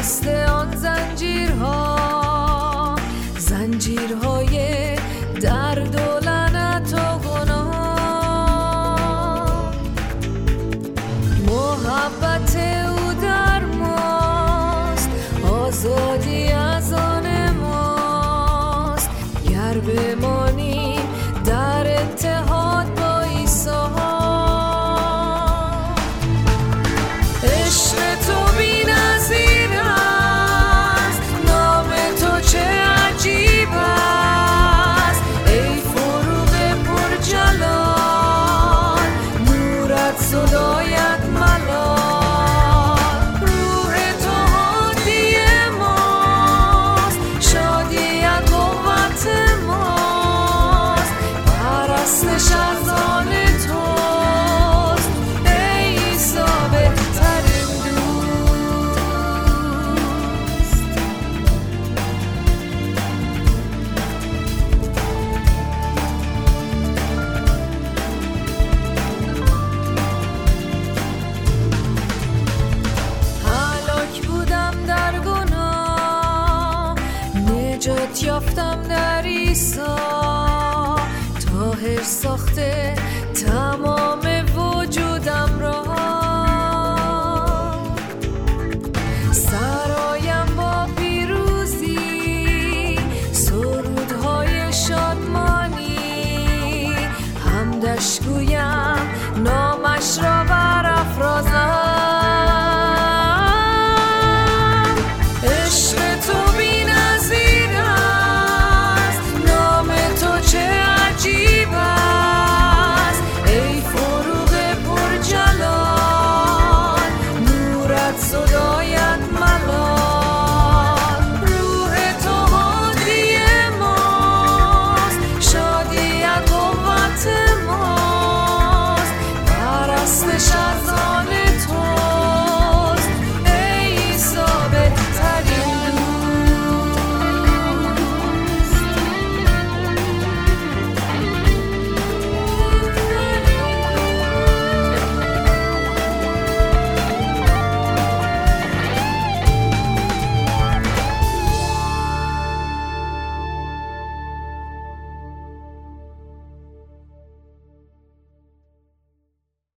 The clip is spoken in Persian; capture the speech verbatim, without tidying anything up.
دست آن زنجیرها، زنجیرهای درد و لعنت و گناه. محبت او در ماست، آزادی از آن ماست. گر بمانی در اتحاد با عیسی، عشق تو بی‌نظیر است، نام تو چه عجیب است. ای فروغ پرجلال، نورت زداید ملال. روح تو هادی ماست، شادیت قوت ماست. پرستش از آن توست، ای عیسی بهترین دوست. هلاک بودم در گناه، نجات یافتم در عیسی. طاهر ساخته تمام